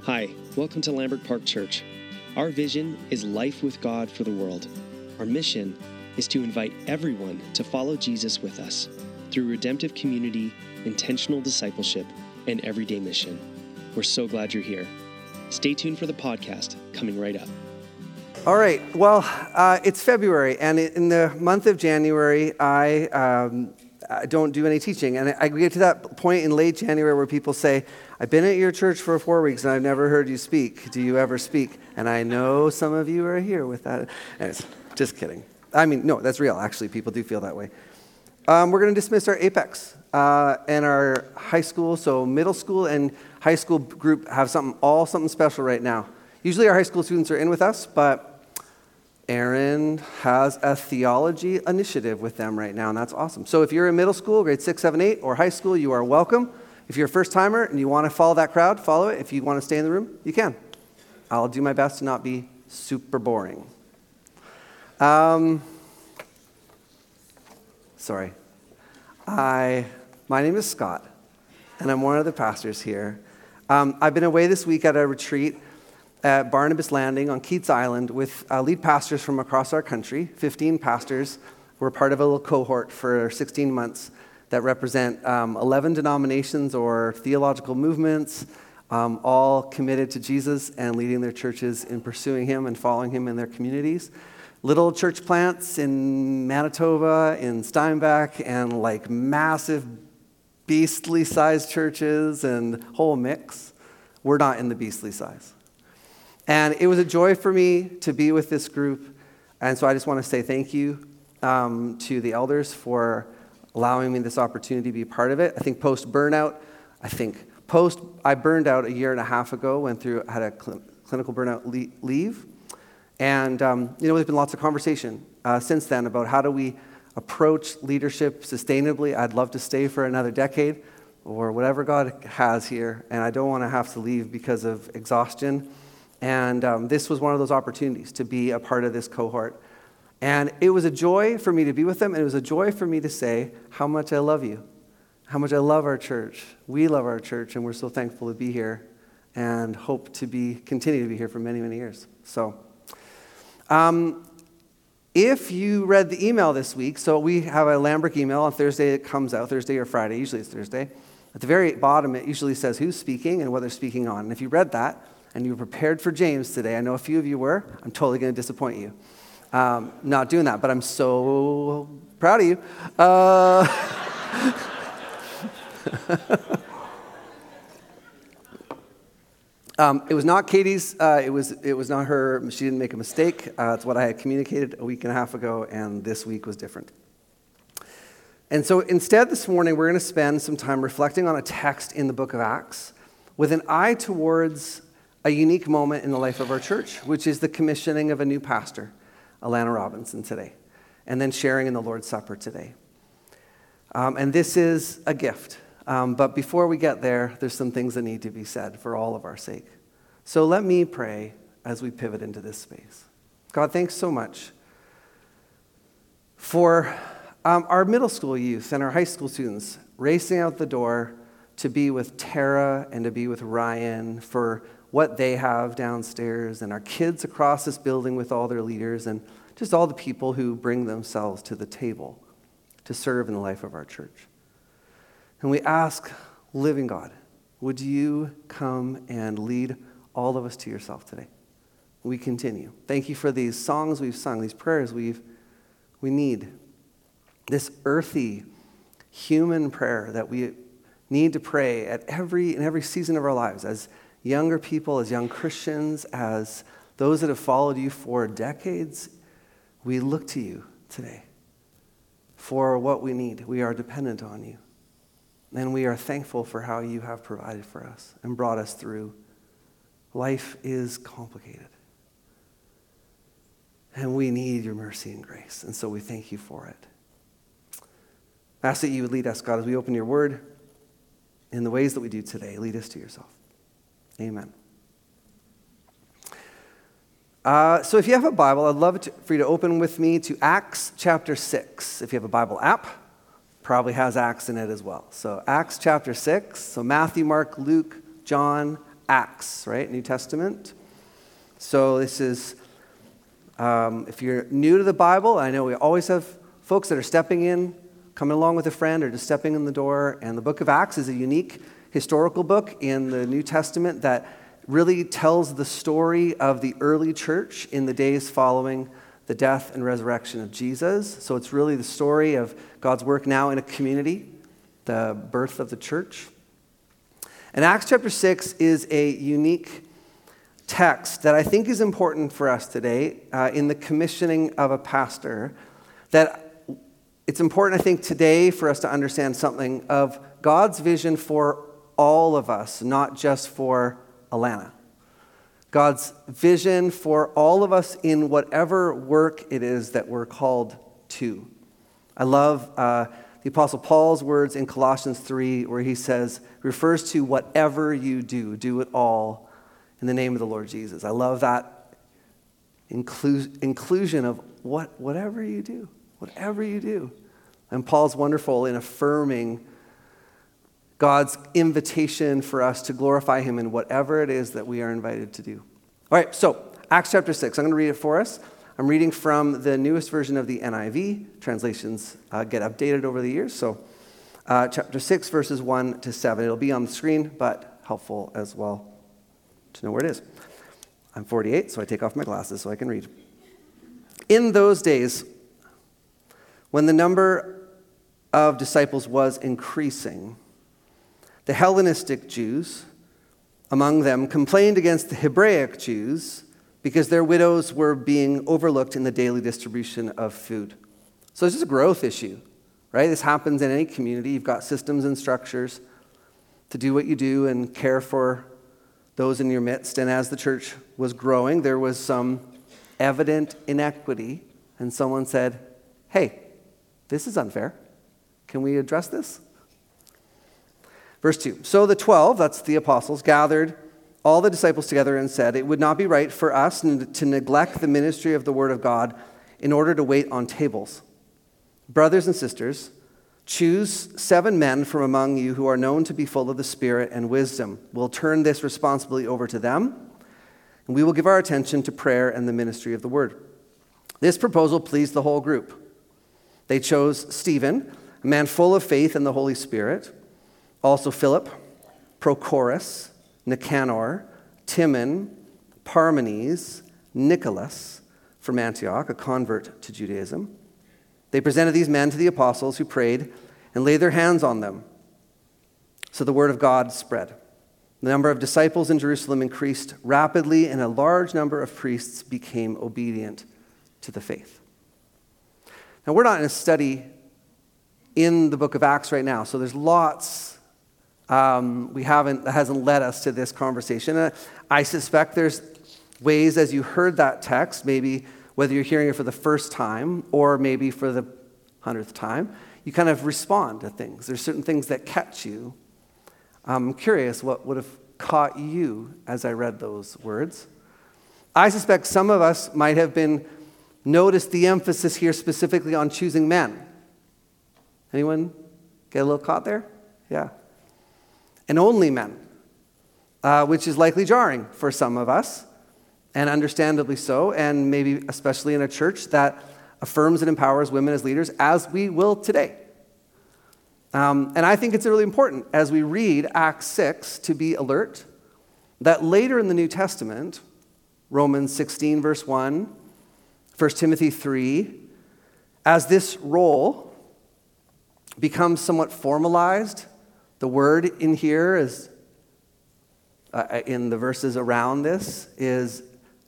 Hi, welcome to Lambert Park Church. Our vision is life with God for the world. Our mission is to invite everyone to follow Jesus with us through redemptive community, intentional discipleship, and everyday mission. We're so glad you're here. Stay tuned for the podcast coming right up. All right, well, it's February, and in the month of January, I don't do any teaching. And I get to that point in late January where people say, I've been at your church for 4 weeks, and I've never heard you speak. Do you ever speak? And I know some of you are here with that. Anyways, just kidding. I mean, no, that's real. Actually, people do feel that way. We're going to dismiss our Apex and our high school, so middle school and high school group have something special right now. Usually our high school students are in with us, but Aaron has a theology initiative with them right now, and that's awesome. So if you're in middle school, grade 6, 7, 8, or high school, you are welcome. If you're a first-timer and you want to follow that crowd, follow it. If you want to stay in the room, you can. I'll do my best to not be super boring. Sorry. My name is Scott, and I'm one of the pastors here. I've been away this week at a retreat at Barnabas Landing on Keats Island with lead pastors from across our country, 15 pastors. We're part of a little cohort for 16 months that represent 11 denominations or theological movements, all committed to Jesus and leading their churches in pursuing him and following him in their communities. Little church plants in Manitoba, in Steinbach, and like massive beastly-sized churches and whole mix. We're not in the beastly size. And it was a joy for me to be with this group, and so I just want to say thank you to the elders for allowing me this opportunity to be part of it. I think post-burnout, I burned out a year and a half ago, had a clinical burnout leave, and there's been lots of conversation since then about how do we approach leadership sustainably. I'd love to stay for another decade or whatever God has here, and I don't want to have to leave because of exhaustion. And this was one of those opportunities to be a part of this cohort. And it was a joy for me to be with them, and it was a joy for me to say how much I love you, how much I love our church. We love our church, and we're so thankful to be here and hope to continue to be here for many, many years. So if you read the email this week, so we have a Lambert email on Thursday. It comes out Thursday or Friday. Usually it's Thursday. At the very bottom, it usually says who's speaking and what they're speaking on. And if you read that, and you were prepared for James today, I know a few of you were, I'm totally going to disappoint you. Not doing that, but I'm so proud of you. It was not Katie's, it was not her, she didn't make a mistake. It's what I had communicated a week and a half ago, and this week was different. And so instead this morning, we're going to spend some time reflecting on a text in the book of Acts with an eye towards a unique moment in the life of our church, which is the commissioning of a new pastor, Alana Robinson, today, and then sharing in the Lord's Supper today. And this is a gift. But before we get there, there's some things that need to be said for all of our sake. So let me pray as we pivot into this space. God, thanks so much for our middle school youth and our high school students racing out the door to be with Tara and to be with Ryan for what they have downstairs, and our kids across this building with all their leaders, and just all the people who bring themselves to the table to serve in the life of our church. And we ask, living God, would you come and lead all of us to yourself today? We continue. Thank you for these songs we've sung, these prayers we need. This earthy, human prayer that we need to pray in every season of our lives as younger people, as young Christians, as those that have followed you for decades. We look to you today for what we need. We are dependent on you. And we are thankful for how you have provided for us and brought us through. Life is complicated. And we need your mercy and grace. And so we thank you for it. I ask that you would lead us, God, as we open your word in the ways that we do today. Lead us to yourself. Amen. So if you have a Bible, I'd love for you to open with me to Acts chapter 6. If you have a Bible app, probably has Acts in it as well. So Acts chapter 6. So Matthew, Mark, Luke, John, Acts, right? New Testament. So this is, if you're new to the Bible, I know we always have folks that are stepping in, coming along with a friend, or just stepping in the door. And the book of Acts is a unique historical book in the New Testament that really tells the story of the early church in the days following the death and resurrection of Jesus. So it's really the story of God's work now in a community, the birth of the church. And Acts chapter 6 is a unique text that I think is important for us today in the commissioning of a pastor. That it's important, I think, today for us to understand something of God's vision for all of us, not just for Alana. God's vision for all of us in whatever work it is that we're called to. I love the Apostle Paul's words in Colossians 3 where he says, refers to whatever you do it all in the name of the Lord Jesus. I love that inclusion of whatever you do. And Paul's wonderful in affirming God's invitation for us to glorify him in whatever it is that we are invited to do. All right, so Acts chapter 6. I'm going to read it for us. I'm reading from the newest version of the NIV. Translations get updated over the years. So chapter 6, verses 1 to 7. It'll be on the screen, but helpful as well to know where it is. I'm 48, so I take off my glasses so I can read. In those days, when the number of disciples was increasing, the Hellenistic Jews among them complained against the Hebraic Jews because their widows were being overlooked in the daily distribution of food. So it's just a growth issue, right? This happens in any community. You've got systems and structures to do what you do and care for those in your midst. And as the church was growing, there was some evident inequity, and someone said, hey, this is unfair. Can we address this? Verse 2, so the 12, that's the apostles, gathered all the disciples together and said, it would not be right for us to neglect the ministry of the word of God in order to wait on tables. Brothers and sisters, choose 7 men from among you who are known to be full of the Spirit and wisdom. We'll turn this responsibility over to them, and we will give our attention to prayer and the ministry of the word. This proposal pleased the whole group. They chose Stephen, a man full of faith and the Holy Spirit, also Philip, Prochorus, Nicanor, Timon, Parmenes, Nicholas from Antioch, a convert to Judaism. They presented these men to the apostles who prayed and laid their hands on them. So the word of God spread. The number of disciples in Jerusalem increased rapidly, and a large number of priests became obedient to the faith. Now, we're not in a study in the book of Acts right now, so there's lots that hasn't led us to this conversation. I suspect there's ways, as you heard that text, maybe whether you're hearing it for the first time or maybe for the 100th time, you kind of respond to things. There's certain things that catch you. I'm curious what would have caught you as I read those words. I suspect some of us might have noticed the emphasis here specifically on choosing men. Anyone get a little caught there? Yeah. And only men, which is likely jarring for some of us, and understandably so, and maybe especially in a church that affirms and empowers women as leaders, as we will today. And I think it's really important as we read Acts 6 to be alert that later in the New Testament, Romans 16 verse 1, 1 Timothy 3, as this role becomes somewhat formalized, the word in here is, in the verses around this, is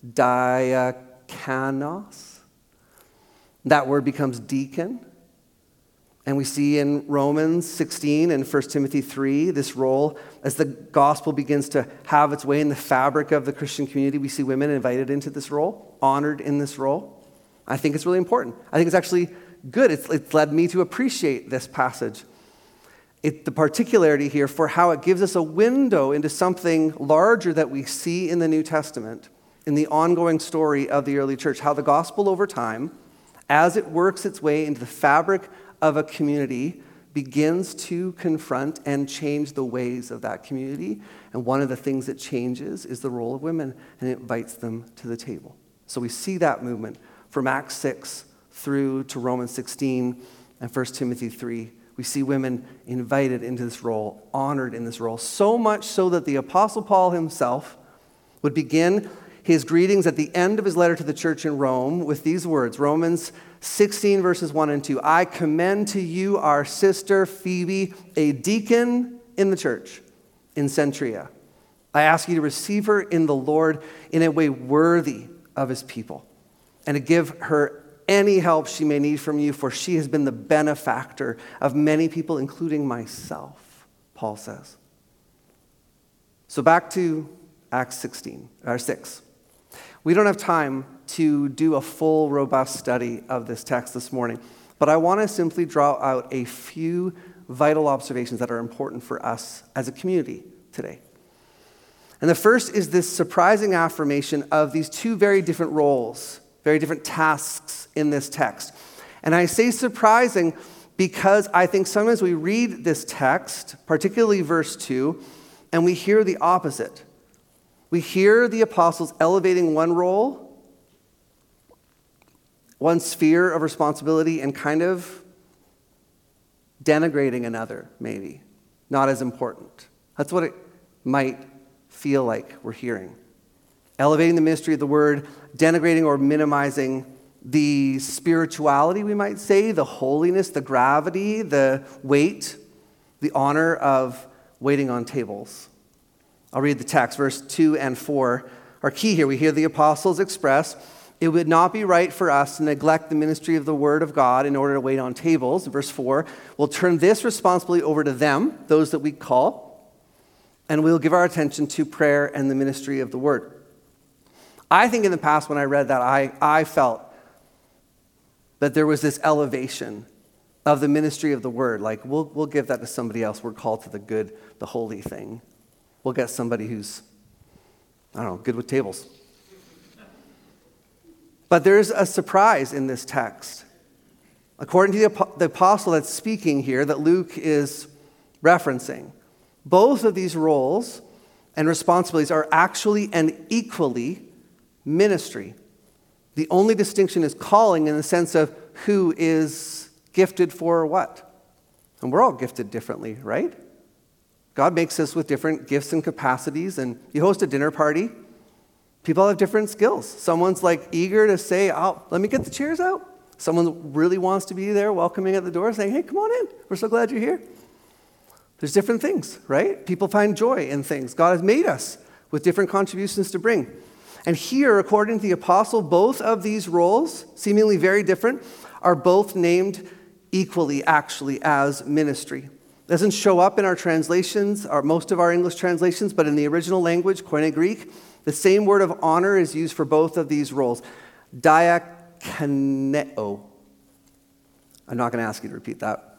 diakonos. That word becomes deacon. And we see in Romans 16 and 1 Timothy 3, this role, as the gospel begins to have its way in the fabric of the Christian community, we see women invited into this role, honored in this role. I think it's really important. I think it's actually good. It's led me to appreciate this passage. The particularity here for how it gives us a window into something larger that we see in the New Testament, in the ongoing story of the early church, how the gospel over time, as it works its way into the fabric of a community, begins to confront and change the ways of that community. And one of the things that changes is the role of women, and it invites them to the table. So we see that movement from Acts 6 through to Romans 16 and 1 Timothy 3. We see women invited into this role, honored in this role, so much so that the Apostle Paul himself would begin his greetings at the end of his letter to the church in Rome with these words, Romans 16 verses 1 and 2. I commend to you our sister Phoebe, a deacon in the church in Centuria. I ask you to receive her in the Lord in a way worthy of his people, and to give her any help she may need from you, for she has been the benefactor of many people, including myself, Paul says. So back to Acts 6. We don't have time to do a full, robust study of this text this morning, but I want to simply draw out a few vital observations that are important for us as a community today. And the first is this surprising affirmation of these two very different roles, very different tasks in this text. And I say surprising because I think sometimes we read this text, particularly verse 2, and we hear the opposite. We hear the apostles elevating one role, one sphere of responsibility, and kind of denigrating another, maybe. Not as important. That's what it might feel like we're hearing. Elevating the ministry of the word, denigrating or minimizing the spirituality, we might say, the holiness, the gravity, the weight, the honor of waiting on tables. I'll read the text. Verse 2 and 4 are key here. We hear the apostles express, it would not be right for us to neglect the ministry of the word of God in order to wait on tables. Verse 4, we'll turn this responsibility over to them, those that we call, and we'll give our attention to prayer and the ministry of the word. I think in the past when I read that, I felt that there was this elevation of the ministry of the word. Like, we'll give that to somebody else. We're called to the good, the holy thing. We'll get somebody who's, good with tables. But there's a surprise in this text. According to the apostle that's speaking here, that Luke is referencing, both of these roles and responsibilities are actually and equally ministry. The only distinction is calling in the sense of who is gifted for what. And we're all gifted differently, right? God makes us with different gifts and capacities, and you host a dinner party, people have different skills. Someone's like eager to say, let me get the chairs out. Someone really wants to be there welcoming at the door saying, hey, come on in. We're so glad you're here. There's different things, right? People find joy in things. God has made us with different contributions to bring. And here, according to the apostle, both of these roles, seemingly very different, are both named equally, actually, as ministry. It doesn't show up in our translations, or most of our English translations, but in the original language, Koine Greek, the same word of honor is used for both of these roles. Diakoneo. I'm not going to ask you to repeat that.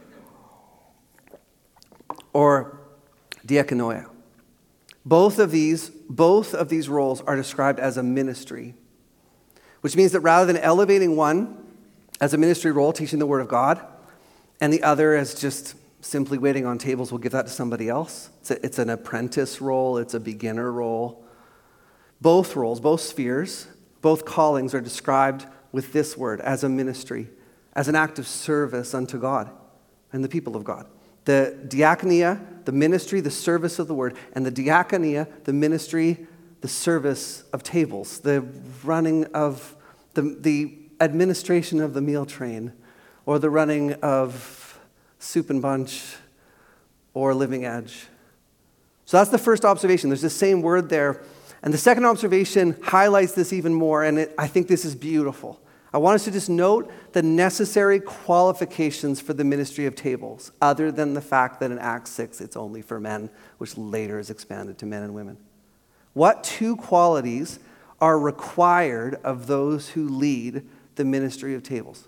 Or diakonoia. Both of these roles are described as a ministry, which means that rather than elevating one as a ministry role, teaching the Word of God, and the other as just simply waiting on tables, we'll give that to somebody else. It's an apprentice role, it's a beginner role. Both roles, both spheres, both callings are described with this word as a ministry, as an act of service unto God and the people of God. The diakonia, the ministry, the service of the word, and the diakonia, the ministry, the service of tables, the running of the administration of the meal train, or the running of Soup and Bunch or Living Edge. So that's the first observation. There's the same word there. And the second observation highlights this even more, and I think this is beautiful. I want us to just note the necessary qualifications for the ministry of tables, other than the fact that in Acts 6 it's only for men, which later is expanded to men and women. What two qualities are required of those who lead the ministry of tables?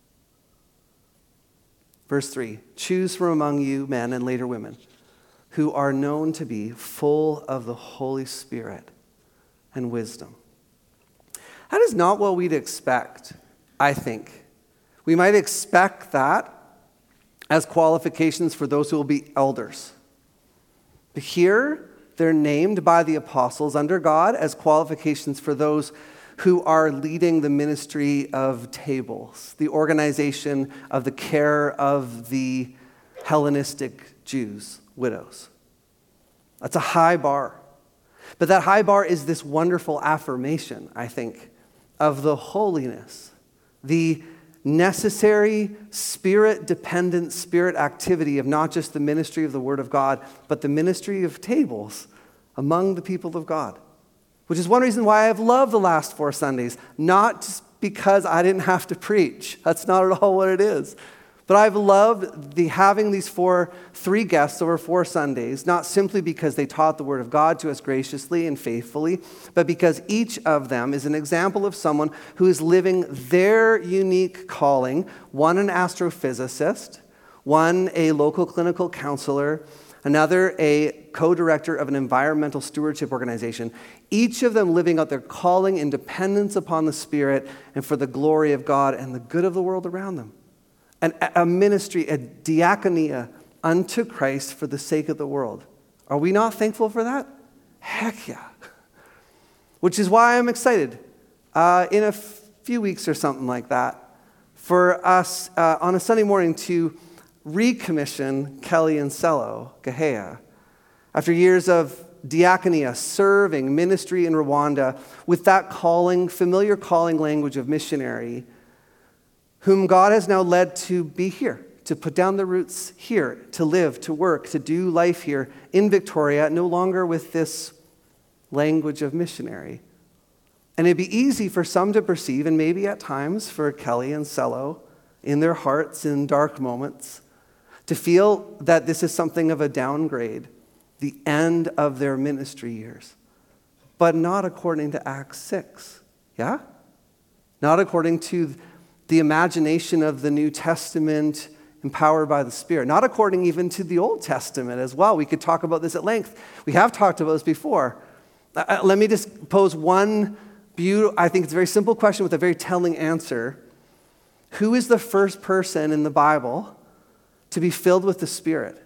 Verse 3, choose from among you men and later women who are known to be full of the Holy Spirit and wisdom. That is not what we'd expect, I think. We might expect that as qualifications for those who will be elders. But here, they're named by the apostles under God as qualifications for those who are leading the ministry of tables, the organization of the care of the Hellenistic Jews, widows. That's a high bar. But that high bar is this wonderful affirmation, I think, of the holiness, the necessary spirit-dependent spirit activity of not just the ministry of the Word of God, but the ministry of tables among the people of God. Which is one reason why I've loved the last 4 Sundays, not just because I didn't have to preach. That's not at all what it is. But I've loved having these 3 guests over 4 Sundays, not simply because they taught the Word of God to us graciously and faithfully, but because each of them is an example of someone who is living their unique calling, one an astrophysicist, one a local clinical counselor, another a co-director of an environmental stewardship organization, each of them living out their calling in dependence upon the Spirit and for the glory of God and the good of the world around them. And a ministry, a diaconia unto Christ for the sake of the world. Are we not thankful for that? Heck yeah. Which is why I'm excited in a few weeks or something like that for us on a Sunday morning to recommission Kelly and Cello, Gahea, after years of diaconia, serving, ministry in Rwanda with that calling, familiar calling language of missionary, whom God has now led to be here, to put down the roots here, to live, to work, to do life here in Victoria, no longer with this language of missionary. And it'd be easy for some to perceive, and maybe at times for Kelly and Cello, in their hearts in dark moments, to feel that this is something of a downgrade, the end of their ministry years. But not according to Acts 6, yeah? Not according to the imagination of the New Testament empowered by the Spirit. Not according even to the Old Testament as well. We could talk about this at length. We have talked about this before. Let me just pose one I think it's a very simple question with a very telling answer. Who is the first person in the Bible to be filled with the Spirit?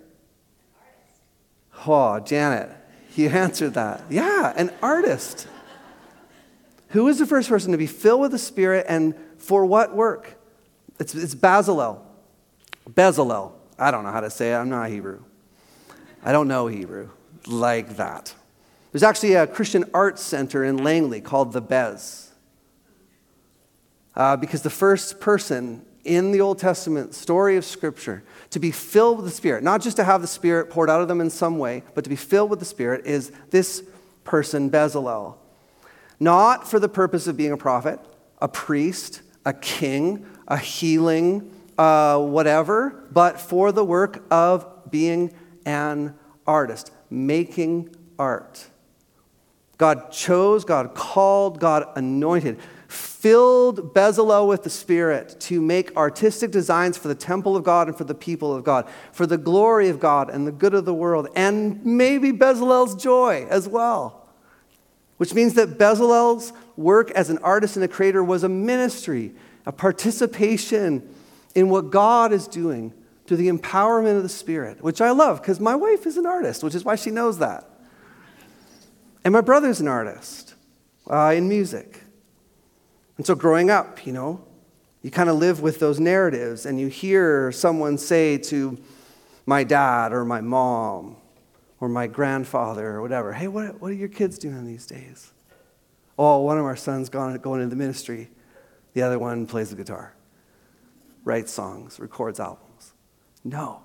Oh, Janet, you answered that. Yeah, an artist. Who is the first person to be filled with the Spirit, and for what work? It's Bezalel. Bezalel. I don't know how to say it. I'm not Hebrew. I don't know Hebrew like that. There's actually a Christian arts center in Langley called the Bez. Because the first person in the Old Testament story of Scripture to be filled with the Spirit, not just to have the Spirit poured out of them in some way, but to be filled with the Spirit, is this person, Bezalel. Not for the purpose of being a prophet, a priest, a king, a healing, whatever, but for the work of being an artist, making art. God chose, God called, God anointed, filled Bezalel with the Spirit to make artistic designs for the temple of God and for the people of God, for the glory of God and the good of the world, and maybe Bezalel's joy as well. Which means that Bezalel's work as an artist and a creator was a ministry, a participation in what God is doing through the empowerment of the Spirit, which I love because my wife is an artist, which is why she knows that. And my brother's an artist in music. And so growing up, you kind of live with those narratives, and you hear someone say to my dad or my mom or my grandfather or whatever, hey, what are your kids doing these days? Oh, one of our sons going into the ministry. The other one plays the guitar, writes songs, records albums. No.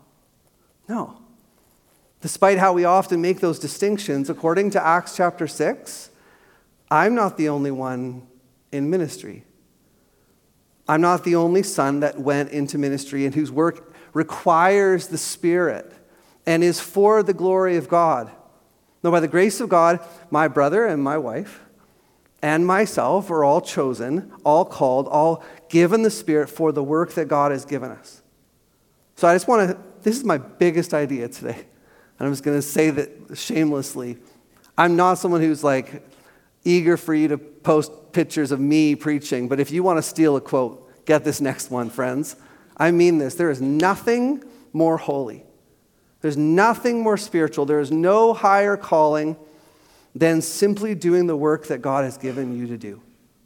Despite how we often make those distinctions, according to Acts chapter 6, I'm not the only one in ministry. I'm not the only son that went into ministry and whose work requires the Spirit and is for the glory of God. No, by the grace of God, my brother and my wife and myself are all chosen, all called, all given the Spirit for the work that God has given us. So I just this is my biggest idea today. And I'm just going to say that shamelessly. I'm not someone who's eager for you to post pictures of me preaching, but if you want to steal a quote, get this next one, friends. I mean this. There is nothing more holy. There's nothing more spiritual. There is no higher calling than simply doing the work that God has given you to do.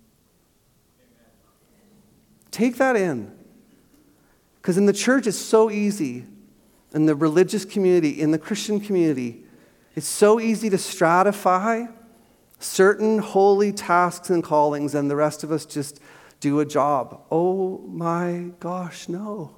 Take that in. Because in the church, it's so easy, in the religious community, in the Christian community, it's so easy to stratify certain holy tasks and callings, and the rest of us just do a job. Oh my gosh, no.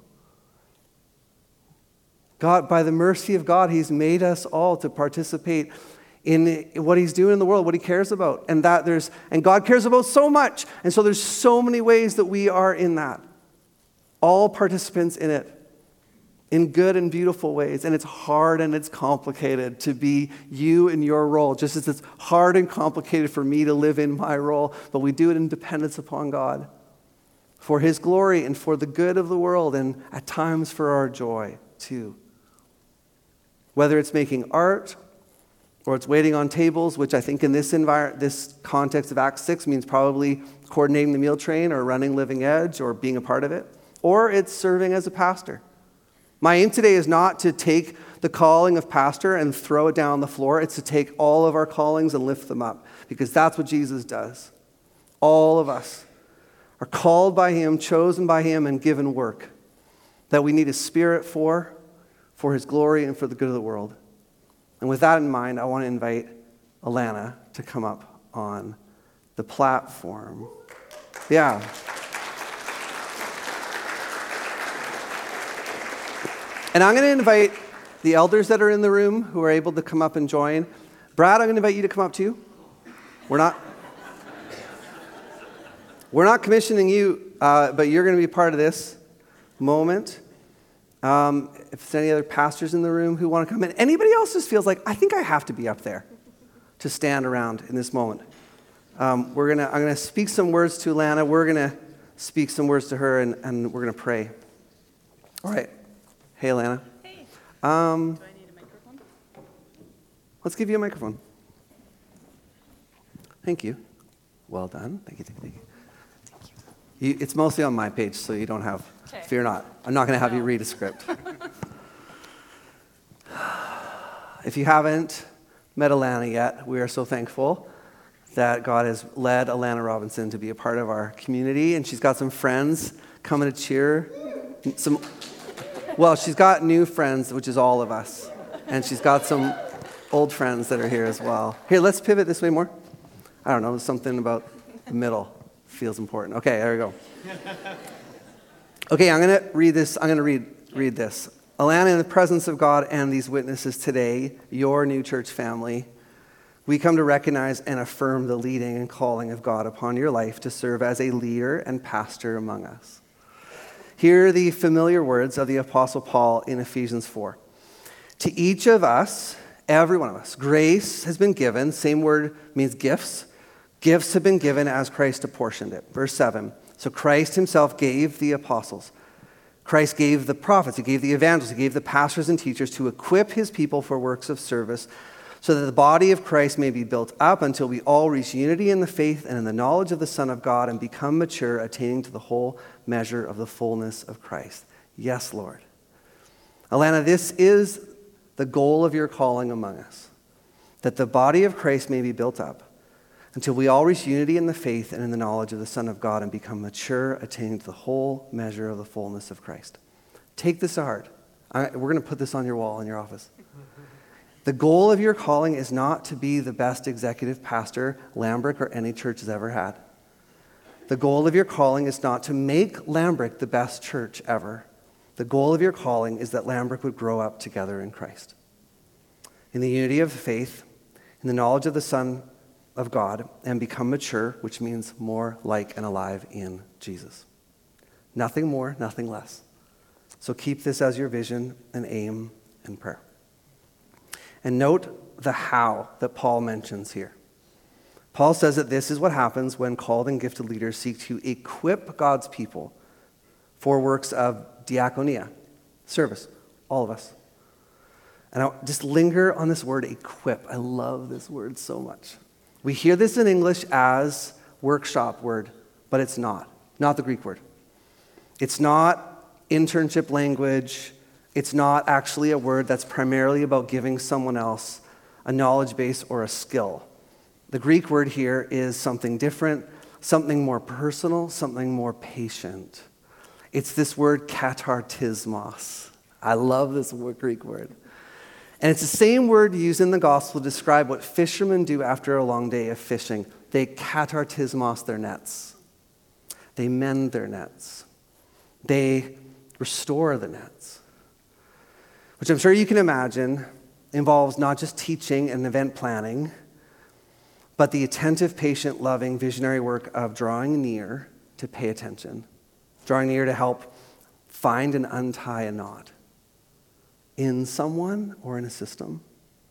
God, by the mercy of God, He's made us all to participate in what He's doing in the world, what He cares about. And God cares about so much. And so there's so many ways that we are in that. All participants in it, in good and beautiful ways. And it's hard and it's complicated to be you in your role, just as it's hard and complicated for me to live in my role. But we do it in dependence upon God, for His glory and for the good of the world, and at times for our joy too. Whether it's making art, or it's waiting on tables, which I think in this context of Acts 6 means probably coordinating the meal train or running Living Edge or being a part of it, or it's serving as a pastor. My aim today is not to take the calling of pastor and throw it down on the floor. It's to take all of our callings and lift them up, because that's what Jesus does. All of us are called by Him, chosen by Him, and given work that we need His Spirit for His glory and for the good of the world. And with that in mind, I want to invite Alana to come up on the platform. Yeah. And I'm going to invite the elders that are in the room who are able to come up and join. Brad, I'm going to invite you to come up too. We're not commissioning you, but you're going to be part of this moment. If there's any other pastors in the room who want to come in. Anybody else just feels like, I think I have to be up there to stand around in this moment. I'm going to speak some words to Alana. We're going to speak some words to her, and we're going to pray. All right. Hey, Alana. Hey. Do I need a microphone? Let's give you a microphone. Thank you. Well done. Thank you. It's mostly on my page, so you don't have, fear not. I'm not going to have you read a script. If you haven't met Alana yet, we are so thankful that God has led Alana Robinson to be a part of our community, and she's got some friends coming to cheer. She's got new friends, which is all of us, and she's got some old friends that are here as well. Here, let's pivot this way more. I don't know, there's something about the middle feels important. Okay, there we go. Okay, I'm going to read this. I'm going to read this. Alana, in the presence of God and these witnesses today, your new church family, we come to recognize and affirm the leading and calling of God upon your life to serve as a leader and pastor among us. Hear the familiar words of the Apostle Paul in Ephesians 4. To each of us, every one of us, grace has been given. Same word means gifts. Gifts have been given as Christ apportioned it. Verse 7. So Christ Himself gave the apostles. Christ gave the prophets. He gave the evangelists. He gave the pastors and teachers to equip His people for works of service, so that the body of Christ may be built up until we all reach unity in the faith and in the knowledge of the Son of God and become mature, attaining to the whole measure of the fullness of Christ. Yes, Lord. Alana, this is the goal of your calling among us, that the body of Christ may be built up until we all reach unity in the faith and in the knowledge of the Son of God and become mature, attaining to the whole measure of the fullness of Christ. Take this to heart. We're going to put this on your wall in your office. The goal of your calling is not to be the best executive pastor Lambrick or any church has ever had. The goal of your calling is not to make Lambrick the best church ever. The goal of your calling is that Lambrick would grow up together in Christ, in the unity of faith, in the knowledge of the Son of God, and become mature, which means more like and alive in Jesus. Nothing more, nothing less. So keep this as your vision and aim and prayer. And note the how that Paul mentions here. Paul says that this is what happens when called and gifted leaders seek to equip God's people for works of diakonia, service, all of us. And I'll just linger on this word, equip. I love this word so much. We hear this in English as workshop word, but it's not the Greek word. It's not internship language. It's not actually a word that's primarily about giving someone else a knowledge base or a skill. The Greek word here is something different, something more personal, something more patient. It's this word katartismos. I love this Greek word. And it's the same word used in the gospel to describe what fishermen do after a long day of fishing. They katartismos their nets. They mend their nets. They restore the nets. Which I'm sure you can imagine involves not just teaching and event planning, but the attentive, patient, loving, visionary work of drawing near to pay attention, drawing near to help find and untie a knot in someone or in a system,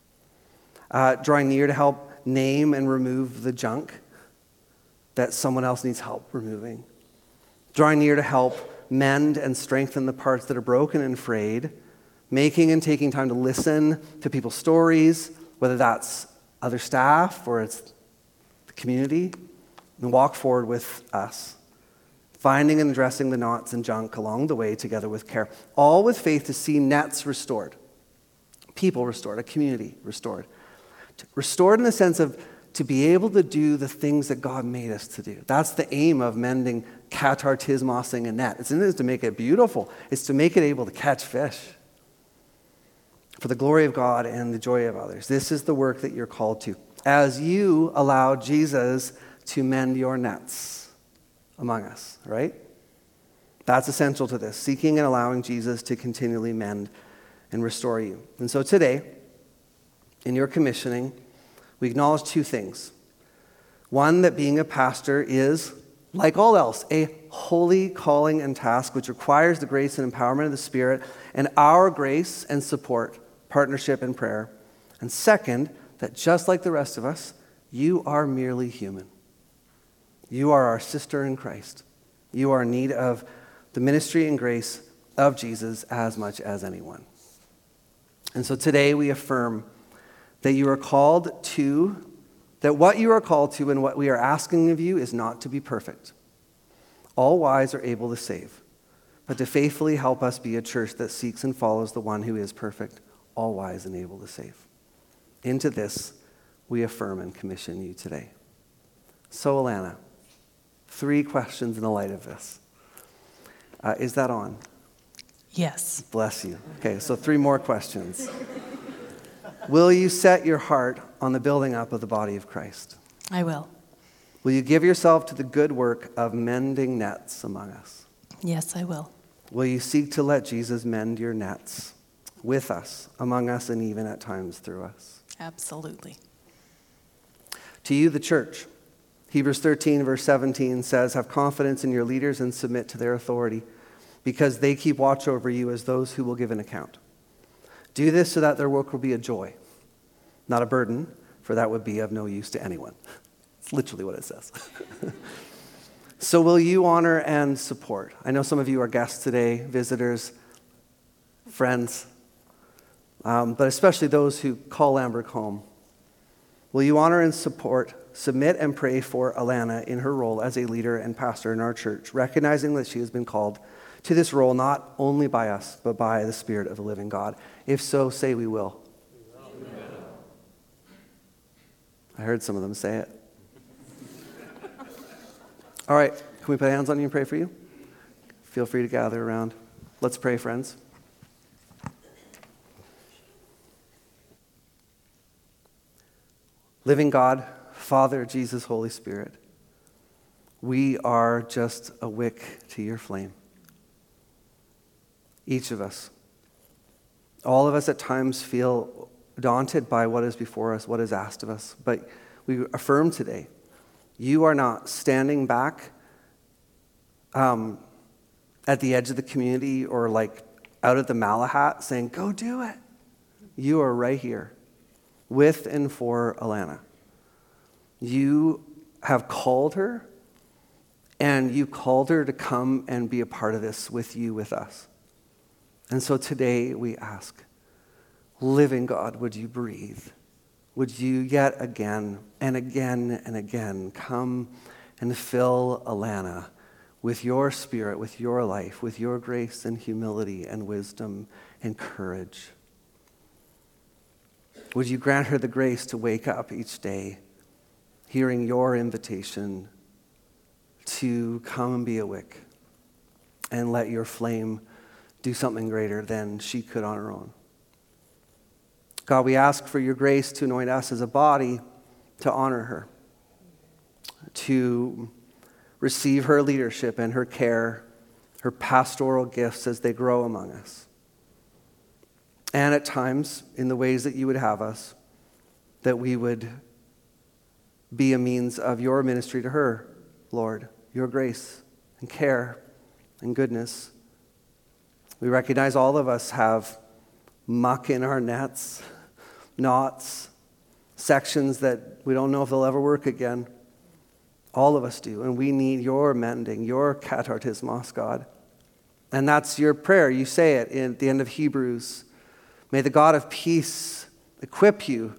drawing near to help name and remove the junk that someone else needs help removing, drawing near to help mend and strengthen the parts that are broken and frayed, making and taking time to listen to people's stories, whether that's other staff or it's the community, and walk forward with us, finding and addressing the knots and junk along the way together with care, all with faith to see nets restored, people restored, a community restored. Restored in the sense of to be able to do the things that God made us to do. That's the aim of mending, katartismosing a net. It's to make it beautiful. It's to make it able to catch fish for the glory of God and the joy of others. This is the work that you're called to, as you allow Jesus to mend your nets among us, right? That's essential to this, seeking and allowing Jesus to continually mend and restore you. And so today, in your commissioning, we acknowledge two things. One, that being a pastor is, like all else, a holy calling and task which requires the grace and empowerment of the Spirit and our grace and support, partnership and prayer. And second, that just like the rest of us, you are merely human. You are our sister in Christ. You are in need of the ministry and grace of Jesus as much as anyone. And so today we affirm that you are called to, that what you are called to and what we are asking of you is not to be perfect. All wise are able to save, but to faithfully help us be a church that seeks and follows the one who is perfect, all wise and able to save. Into this we affirm and commission you today. So, Alana, 3 questions in the light of this. Is that on? Yes. Bless you. Okay, so 3 more questions. Will you set your heart on the building up of the body of Christ? I will. Will you give yourself to the good work of mending nets among us? Yes, I will. Will you seek to let Jesus mend your nets with us, among us, and even at times through us? Absolutely. To you, the church, Hebrews 13, verse 17 says, have confidence in your leaders and submit to their authority, because they keep watch over you as those who will give an account. Do this so that their work will be a joy, not a burden, for that would be of no use to anyone. It's literally what it says. So will you honor and support? I know some of you are guests today, visitors, friends, but especially those who call Lambert home. Will you honor and support, submit and pray for Alana in her role as a leader and pastor in our church, recognizing that she has been called to this role not only by us, but by the Spirit of the living God? If so, say we will. Amen. I heard some of them say it. All right, can we put hands on you and pray for you? Feel free to gather around. Let's pray, friends. Living God, Father, Jesus, Holy Spirit, we are just a wick to your flame. Each of us. All of us at times feel daunted by what is before us, what is asked of us. But we affirm today, you are not standing back at the edge of the community or like out at the Malahat saying, go do it. You are right here with and for Alana. You have called her, and you called her to come and be a part of this with you, with us. And so today we ask, living God, would you breathe? Would you yet again and again and again come and fill Alana with your spirit, with your life, with your grace and humility and wisdom and courage. Would you grant her the grace to wake up each day hearing your invitation to come and be a wick and let your flame do something greater than she could on her own. God, we ask for your grace to anoint us as a body to honor her, to receive her leadership and her care, her pastoral gifts as they grow among us. And at times, in the ways that you would have us, that we would be a means of your ministry to her, Lord, your grace and care and goodness. We recognize all of us have muck in our nets, knots, sections that we don't know if they'll ever work again. All of us do, and we need your mending, your katartismos, God. And that's your prayer. You say it at the end of Hebrews. May the God of peace equip you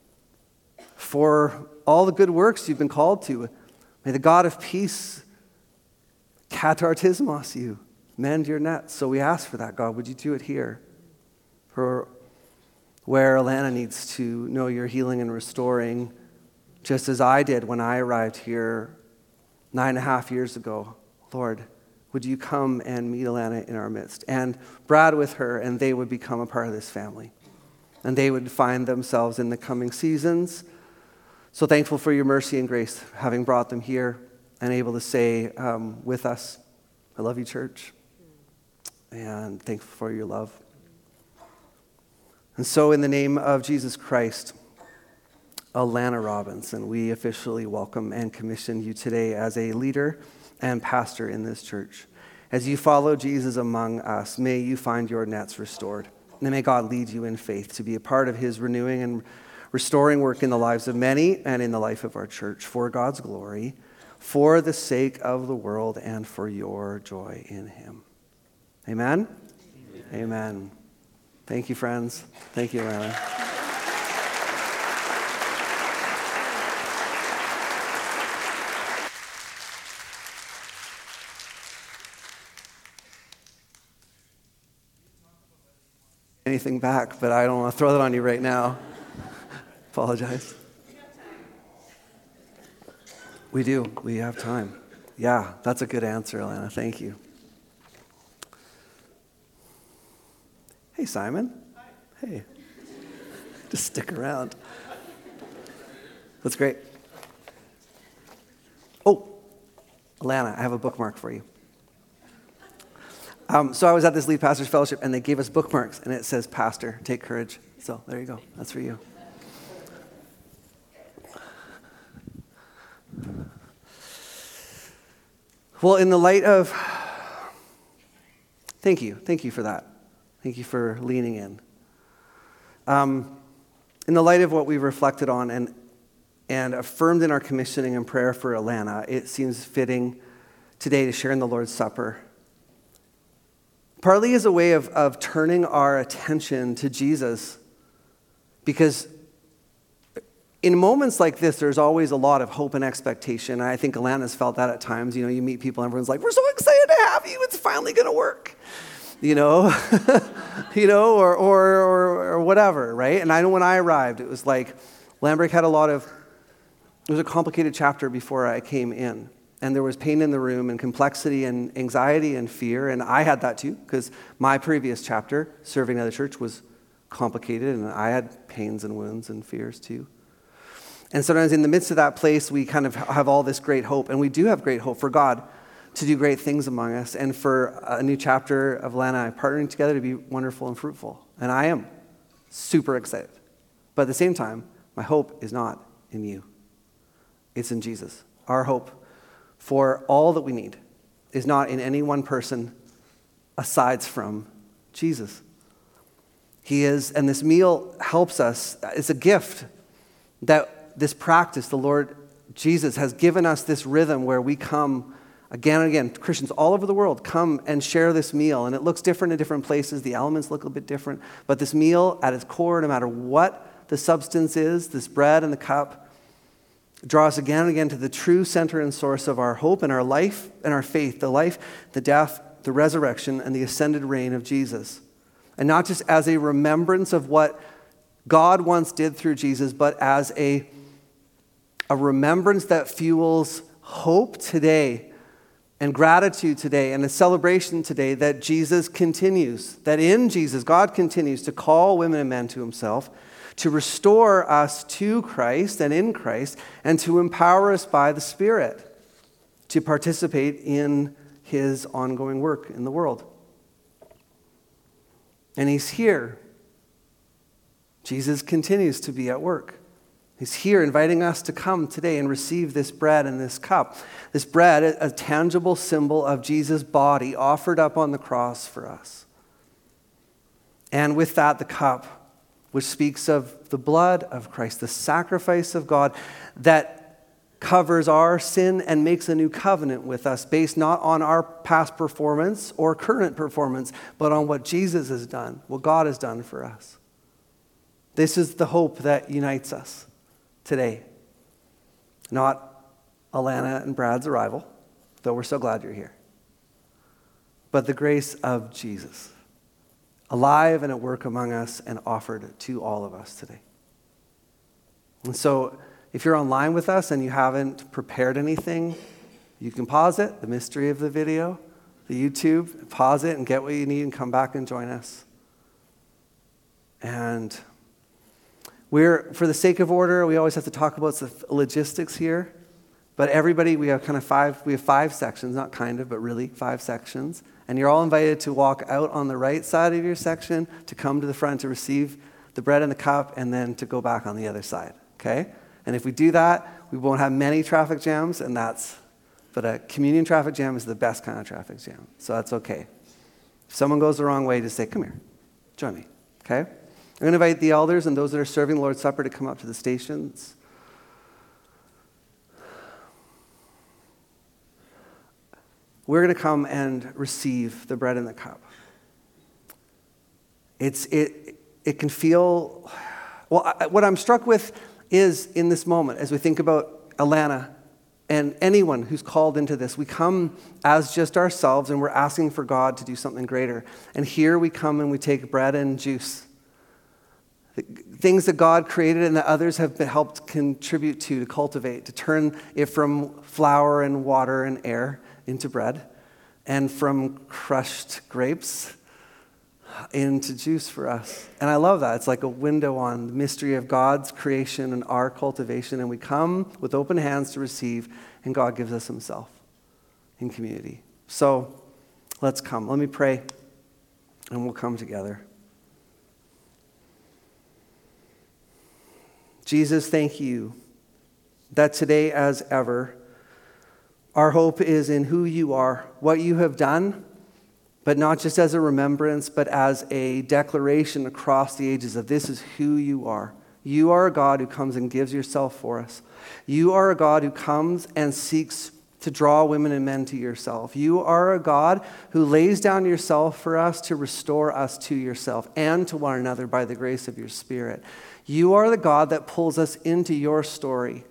for all the good works you've been called to. May the God of peace katartismos you, mend your nets. So we ask for that, God. Would you do it here? For where Alana needs to know your healing and restoring, just as I did when I arrived here 9.5 years ago. Lord, would you come and meet Alana in our midst? And Brad with her, and they would become a part of this family. And they would find themselves in the coming seasons. So thankful for your mercy and grace, having brought them here and able to say with us, I love you, church. And thankful for your love. And so in the name of Jesus Christ, Alana Robinson, we officially welcome and commission you today as a leader and pastor in this church. As you follow Jesus among us, may you find your nets restored. And may God lead you in faith to be a part of his renewing and restoring work in the lives of many and in the life of our church for God's glory, for the sake of the world, and for your joy in him. Amen? Amen. Amen. Thank you, friends. Thank you, Alana. Anything back, but I don't want to throw that on you right now. Apologize. We do. We have time. Yeah, that's a good answer, Alana. Thank you. Hey, Simon. Hi. Hey. Just stick around. That's great. Oh, Alana, I have a bookmark for you. So I was at this Lead Pastors Fellowship, and they gave us bookmarks, and it says, Pastor, take courage. So there you go. That's for you. Well, in the light of, thank you for that. Thank you for leaning in. In the light of what we've reflected on and affirmed in our commissioning and prayer for Alana, it seems fitting today to share in the Lord's Supper. Partly as a way of turning our attention to Jesus, because in moments like this, there's always a lot of hope and expectation. And I think Alana's felt that at times. You know, you meet people, and everyone's like, we're so excited to have you. It's finally going to work. You know, or whatever, right? And I know when I arrived, it was like, Lambrick had it was a complicated chapter before I came in. And there was pain in the room and complexity and anxiety and fear. And I had that too, because my previous chapter, serving at the church, was complicated. And I had pains and wounds and fears too. And sometimes in the midst of that place, we kind of have all this great hope. And we do have great hope for God to do great things among us. And for a new chapter of Lana and I partnering together to be wonderful and fruitful. And I am super excited. But at the same time, my hope is not in you. It's in Jesus. Our hope for all that we need is not in any one person aside from Jesus. He is, and this meal helps us. It's a gift that this practice, the Lord Jesus has given us this rhythm where we come again and again. Christians all over the world come and share this meal, and it looks different in different places. The elements look a bit different, but this meal at its core, no matter what the substance is, this bread and the cup, Draw us again and again to the true center and source of our hope and our life and our faith, the life, the death, the resurrection, and the ascended reign of Jesus. And not just as a remembrance of what God once did through Jesus, but as a remembrance that fuels hope today and gratitude today and a celebration today that Jesus continues, that in Jesus, God continues to call women and men to himself, to restore us to Christ and in Christ, and to empower us by the Spirit to participate in his ongoing work in the world. And he's here. Jesus continues to be at work. He's here inviting us to come today and receive this bread and this cup. This bread, a tangible symbol of Jesus' body offered up on the cross for us. And with that, the cup, which speaks of the blood of Christ, the sacrifice of God that covers our sin and makes a new covenant with us based not on our past performance or current performance, but on what Jesus has done, what God has done for us. This is the hope that unites us today. Not Alana and Brad's arrival, though we're so glad you're here, but the grace of Jesus, alive and at work among us and offered to all of us today. And so if you're online with us and you haven't prepared anything, you can pause it, the mystery of the video, the YouTube, pause it and get what you need and come back and join us. And for the sake of order, we always have to talk about the logistics here. But everybody, we have five sections, not kind of, but really 5 sections. And you're all invited to walk out on the right side of your section, to come to the front to receive the bread and the cup, and then to go back on the other side, okay? And if we do that, we won't have many traffic jams, but a communion traffic jam is the best kind of traffic jam, so that's okay. If someone goes the wrong way, just say, come here, join me, okay? I'm going to invite the elders and those that are serving the Lord's Supper to come up to the stations. We're going to come and receive the bread and the cup. It can feel, what I'm struck with is in this moment, as we think about Alana and anyone who's called into this, we come as just ourselves and we're asking for God to do something greater. And here we come and we take bread and juice. Things that God created and that others have helped contribute to cultivate, to turn it from flour and water and air into bread, and from crushed grapes into juice for us. And I love that. It's like a window on the mystery of God's creation and our cultivation, and we come with open hands to receive, and God gives us himself in community. So let's come. Let me pray, and we'll come together. Jesus, thank you that today, as ever, our hope is in who you are, what you have done, but not just as a remembrance, but as a declaration across the ages of this is who you are. You are a God who comes and gives yourself for us. You are a God who comes and seeks to draw women and men to yourself. You are a God who lays down yourself for us to restore us to yourself and to one another by the grace of your Spirit. You are the God that pulls us into your story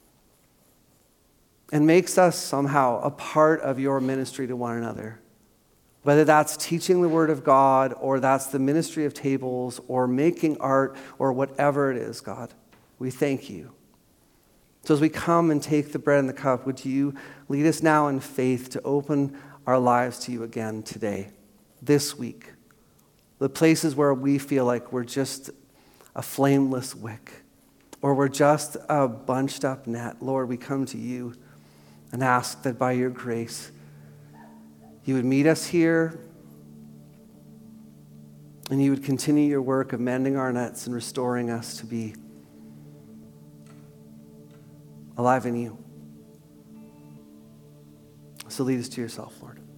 and makes us somehow a part of your ministry to one another. Whether that's teaching the Word of God, or that's the ministry of tables, or making art, or whatever it is, God, we thank you. So as we come and take the bread and the cup, would you lead us now in faith to open our lives to you again today, this week, the places where we feel like we're just a flameless wick, or we're just a bunched up net. Lord, we come to you and ask that by your grace, you would meet us here, and you would continue your work of mending our nets and restoring us to be alive in you. So lead us to yourself, Lord.